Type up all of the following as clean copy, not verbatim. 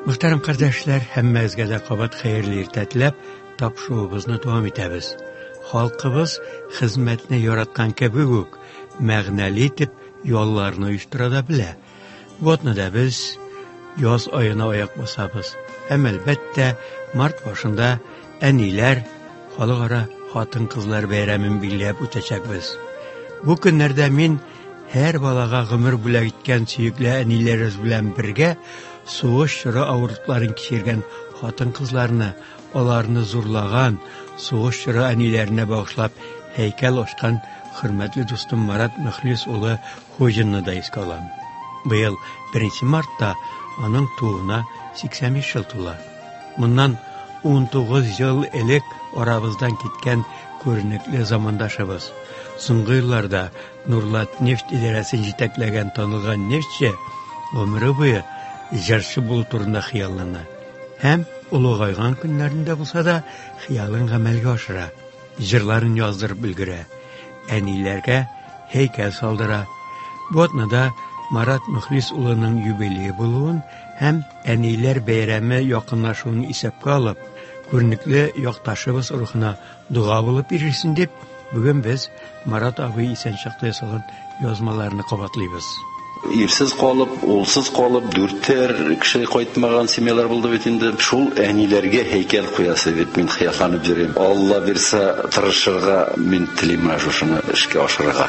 Muhtaram kardeşler, hemmezge de kabat hayırlı irtetlep, tapşuğumuzni devam etemiz. Halkımız hizmetini yaratkan kebuguk, məğnəli etip yollarını uyuşturada bile. Botna da biz yoz ayına ayak basabız. Hem elbette Mart başında eniler, halıqara hatın kızlar beyramin billeyip ötecekbiz. Bu günlerde min her balağa gümür bile gitken süyükle enileriz bilen birge, soğuş şırı avurtların kişirgen hatın kızlarını, onlarını zurlagan, soğuş şırı enilerine bağışlap heykel açkan hürmetli dostum Marat Müxlis oğlu Hojinni da eski alam. Bu yıl 1 Mart'ta onun tuğuna 85 yıl tula. Bundan 19 yıl elek aramızdan gitken görünükli zamandaşımız. Soңғы yıllarda Nurlat Neft idaresini jeteklegen tanılgan neftçi, ömrü boyu jarşı bulturunda xiyallana. Hem ulugaygan günlerinde bulsa da xiyalın amelge aşıra, jırların yazdırıp bilgire, enilerge heykel saldıra. Bu atnada Marat Müxlis ulunun yübeliği buluğun hem eniler beyremi yakınlaşığını isepke alıp, görünükli yoktaşımız ruhuna dua bulup birirsin deyip, bugün biz Marat abi isen şaqta yasalın yazmalarını qabatlıyız. Irsiz kalıp, olsuz kalıp, dörtter kişi koytmagan semyalar buldu betinde. Şul enilerge heykel koyası deyip men xiyallanıp жүрем. Allah verse tırışırga men tileyim şunu işke aşırıga.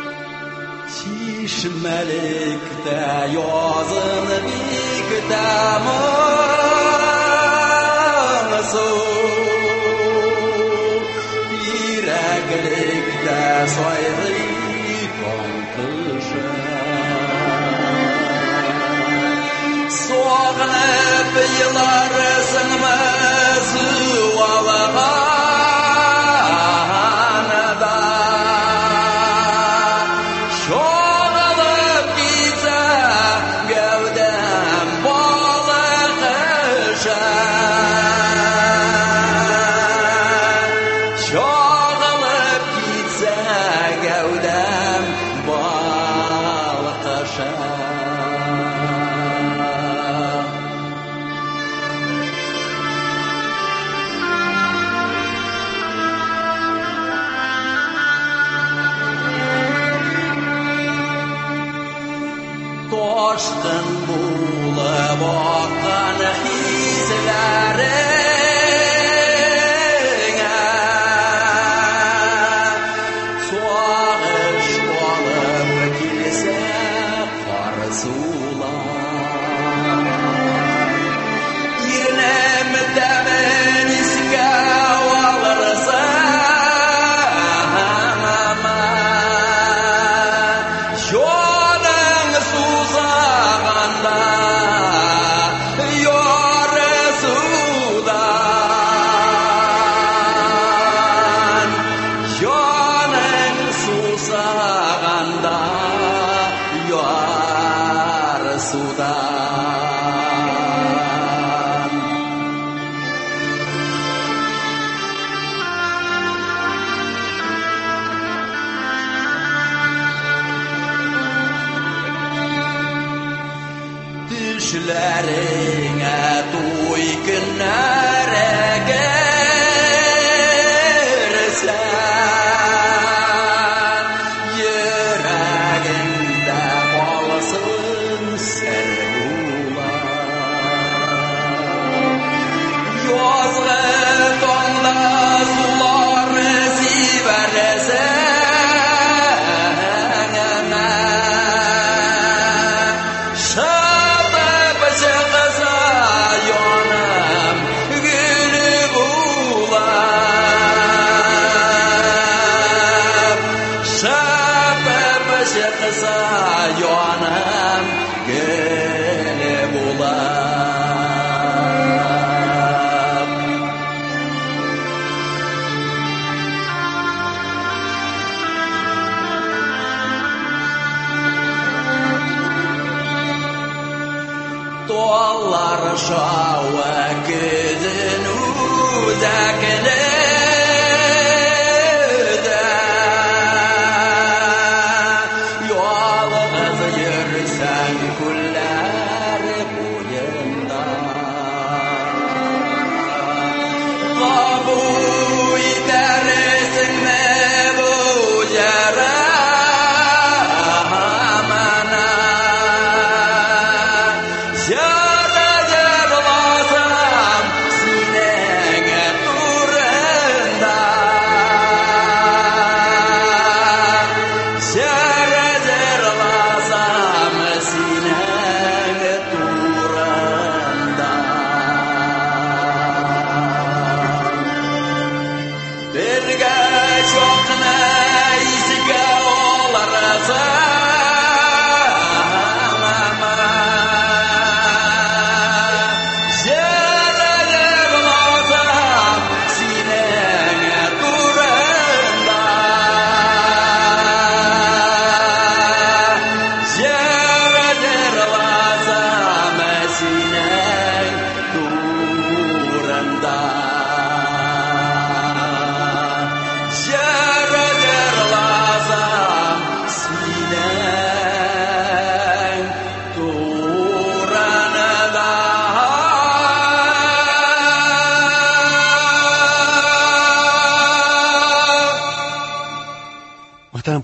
Şişmelikte yazın bikte mısı Bireglikte saygı kontışı Soğanıp yılarsın mızı alağanı da Şoğalıp gitse gövdem balıkışa Şoğalıp gitse gövdem balıkışa Toşkın bulup akkan hislerine Soğuş olup kilse karsular İrnem demen iske alırsa Düşlerine duy günlere gelsen Yüreğinde kalsın sevgular Yazgı donda sular siversen Yanım gene bulam Doğallar şava gidin uzakine Yürsen kuller boyunda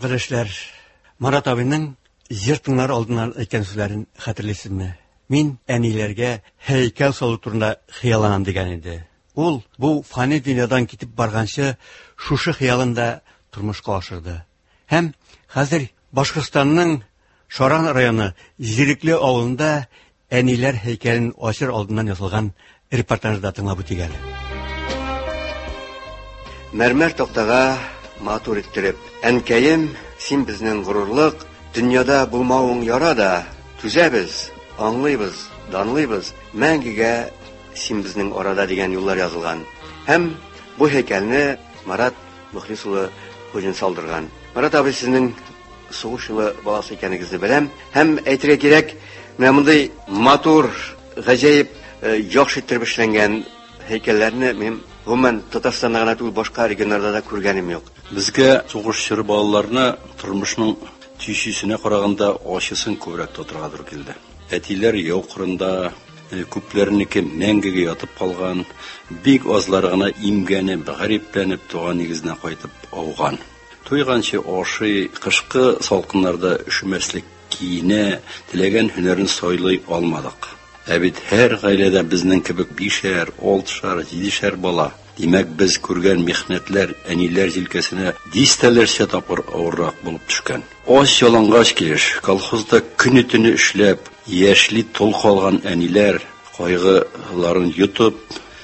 кадәшләр, Марат абыйның җыртыңнар алдыннан әйткән сүзләрен хәтерлисезме? Мин әниләргә һәйкәл салу турында хыялланам дигән иде. Ул бу фани дөньядан китеп барганчы шушы хыялында тормышка ашырды. Һәм хәзер Башкортстанның Шаран районы Җирекле авылында әниләр һәйкәлен ачыр алдыннан ясалган репортажда тыңлап үтик. Мәрмәр тактага матур иттереп, әнкәем, син безнең горурлык, дөньяда булмавың яра да, түзәбез, аңлыйбыз, данлыйбыз, мәңгегә син безнең арада дигән юллар язылган. Һәм бу һәйкәлне Марат Мөхлис улы Хуҗин салдырган. Марат абый, сезнең сугыш елы баласы икәнегезне беләм. Һәм әйтергә кирәк, менә мондай матур, гаҗәеп, яхшы иттереп эшләнгән һәйкәлләрне мин гомумән Татарстанда гына түгел, башка регионнарда да күргәнем юк. Безгә сугыш чоры балаларны тормышның тишисенә караганда ачысын күбрәк тотырга туры килде. Әтиләр яу кырында, күпләрнеке мәңгегә ятып калган, бик азлары гына имгәнеп, гарипләнеп туган нигезенә кайтып ауган. Туйганчы ашый, кышкы салкыннарда üşүмәслек киенә, теләгән һөнәрен сайлый алмадык. Ә бит һәр гаиләдә безнең кебек 5-шәр, 6-шәр, 7-шәр бала. Димәк, без күргән михнәтләр әниләр җилкәсенә дистәләрчә тапыр авыррак булып төшкән. Аш ялангач килеш, колхозда көне-төне эшләп, яшьли тол калган әниләр кайгыларын йотып,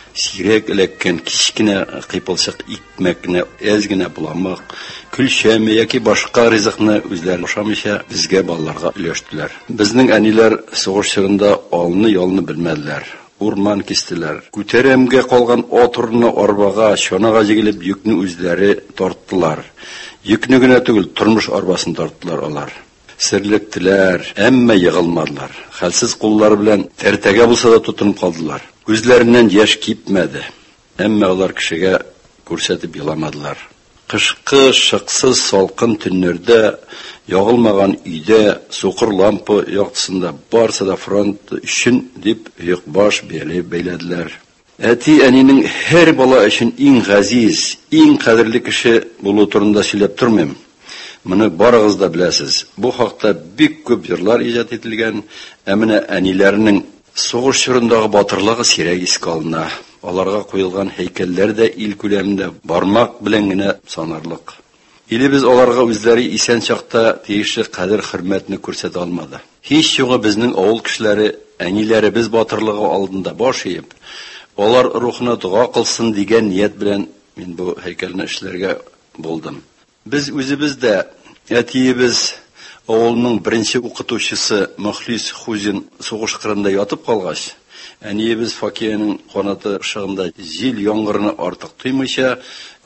сирәк эләккән кичкенә кыйпылчык икмәкне, әзгенә буламык, күлчәме яки башка ризыкны үзләре ашамыйча безгә балаларга өләштеләр. Безнең әниләр сугыш чорында алны-ялны белмәделәр. Урман кистеләр. Күтәрәмгә калган атурны арбага, чанага җигелеп йөкне үзләре тарттылар. Йөкне генә түгел, тормыш арбасын тарттылар алар. Серлектеләр, әмма егылмадылар. Хәлсез куллары белән тәртәгә булса да тотынып калдылар. Күзләреннән яшь кипмәде. Әмма алар кешегә күрсәтеп еламадылар. Кышкы шыксыз салкын төннәрдә ягылмаган өйдә сукыр лампа яктысында барса да фронт өчен дип йөк-баш бәйләделәр. Әти әнинең һәр бала өчен иң газиз, иң кадерле кеше булу турында сөйләп тормыйм. Моны барыгыз да беләсез. Бу хакта бик күп җырлар иҗат ителгән, ә менә әниләрнең сугыш чорындагы батырлыгы сирәк искә алына. Аларга куелган һәйкәлләр дә ил күләмендә бармак белән генә санарлык. Илебез аларга үзләре исән чакта тиешле кадер-хөрмәтне күрсәтә алмады. Һич югы безнең авыл кешеләре әниләребез батырлыгы алдында баш иеп, алар рухына дуа кылсын дигән ният белән мин бу һәйкәлне эшләргә булдым. Без үзебез дә әтиебез авылның беренче укытучысы Мөхлис Хуҗин сугыш кырында ятып калгач, әниебез Факиянең канаты шыгында җил яңгырны артык туймыйча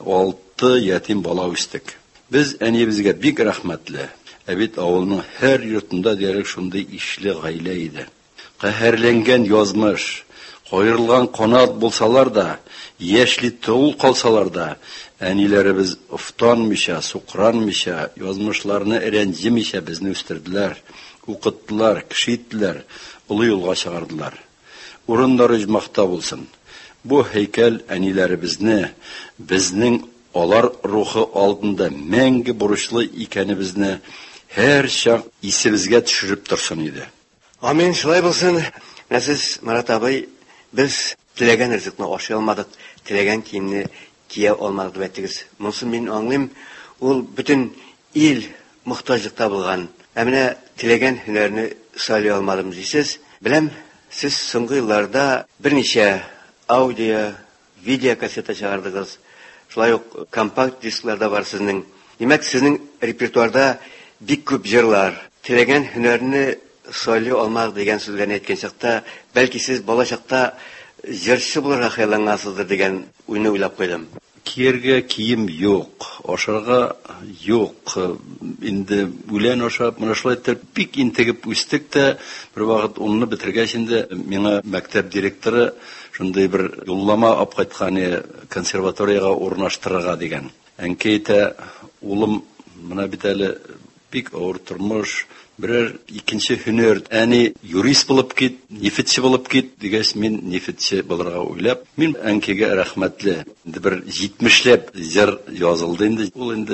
6 ятим бала үстек. Без әниебезгә бик рәхмәтле. Ә бит авылның һәр йортында диярлек шундый ишле гаилә иде. Каһәрләнгән язмыш, кайрылган канат булсалар да, яшьли тул калсалар да, әниләребез уфтанмыйча, сукранмыйча, язмышларны рәнҗимичә безне үстерделәр, укыттылар, кеше иттеләр, улы юлга чыгардылар. Урыннары җмахта булсын. Бу һәйкәл әниләребезне, безнең алар рухы алдында мәңге бурычлы икәнебезне һәр чак исебезгә төшереп торсын иде. Амин, шулай булсын. Сез, Марат абый, без теләгән ризыкны ашый алмадык, теләгән киемне кия алмадык дип әйттегез. Монысын мин аңлыйм, ул бөтен ил мохтаҗлыкта булган. Ә менә теләгән һөнәрне сайлый алмадым дисез. Беләм, сез соңгы елларда берничә аудио, видео кассета чыгардыгыз. Шулай ук компакт дискларда бар сезнең. Димәк, сезнең репертуарда бик күп җырлар, теләгән һөнәрне сайлый алмак дигән сүзләрне әйткән чакта, бәлки сез бала чакта җырчы булырга хыяллангансыздыр дигән уйны уйлап куйдым. Киергә кием юк, ашарга юк. Инде үлән ашап, менә шулай итеп бик интегеп үстек тә, бер вакыт унны бетергәч инде миңа мәктәп директоры шундый бер юллама алып кайткан, консерваторияга урнаштырырга дигән. Әнкәйтә, улым, менә бит әле бик авыр тормыш, берәр икенче һөнәр, әни юрист булып кит, нефтче булып кит дигәч, мин нефтче булырга уйлап, мин әнкәгә рәхмәтле. Инде бер 70ләп җыр язылды инде. Ул инде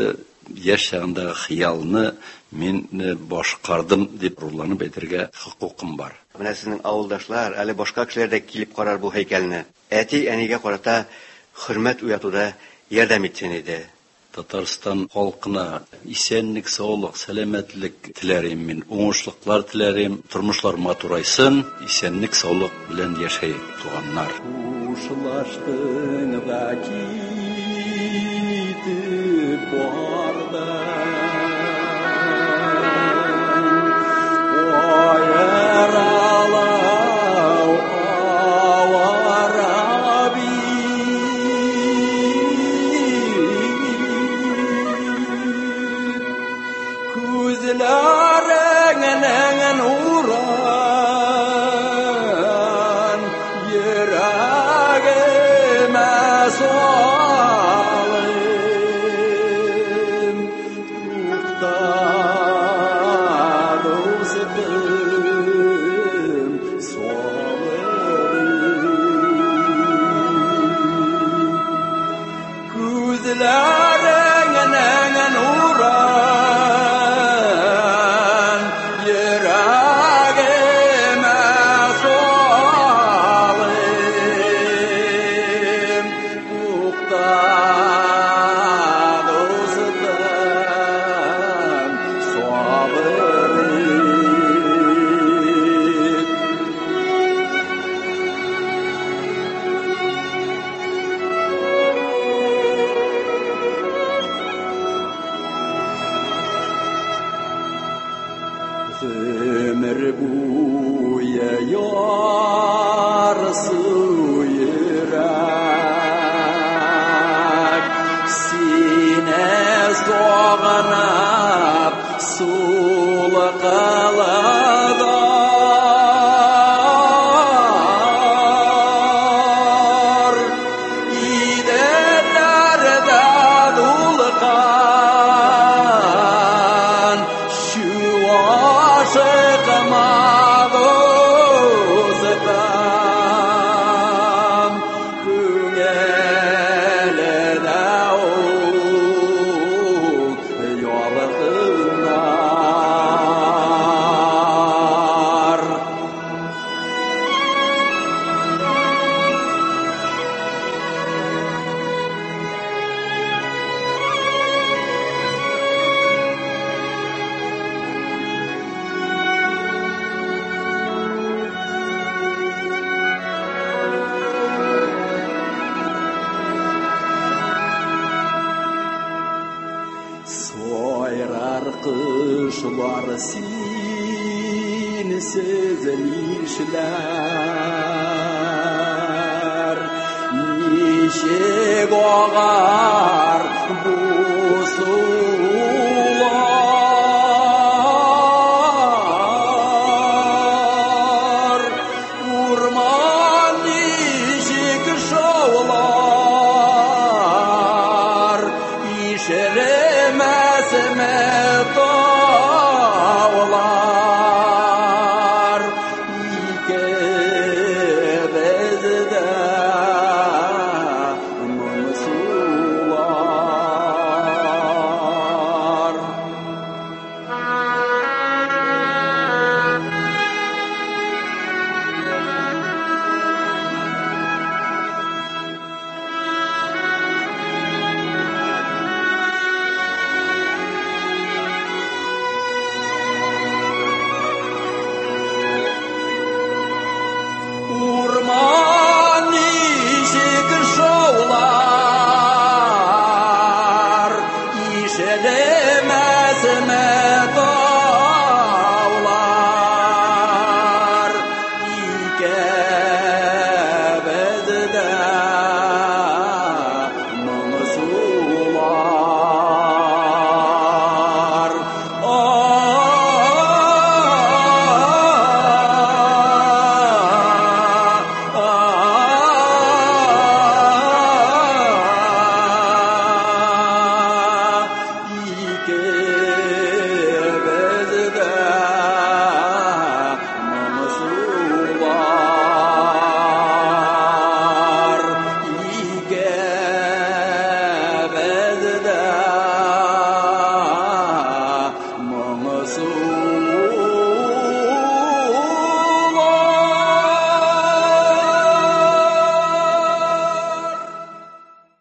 яшь чагындагы хыялны мин башкардым дип руланып әйтергә хукукым бар. Менә сезнең авылдашлар, әле башка кешеләр дә килеп карар бу һәйкәлне. Әти әнигә карата хөрмәт уятуда ярдәм итсен иде. Татарстан халкына исәнлек, саулык, сәламәтлек теләрем мин, уңышлыклар теләрем, тормышлар матурайсын, исәнлек, саулык белән яшәйек, туганнар. Ушылаштың да китеп барды. Айралау авараби. Күзләреңнең нурын йөрәгемә салым. Туктады үзем салым. Күзләреңнең нурын йөрәгемә салым. Туктады үзем салым. Ömür buyu yarısı yürek, sine soğanıp sulu kalıdır. İdenlerde dulkan şu aşıkıma dostum, küngelde yorğunar. Soyrar kışlar sinsiz işler, nişe boğar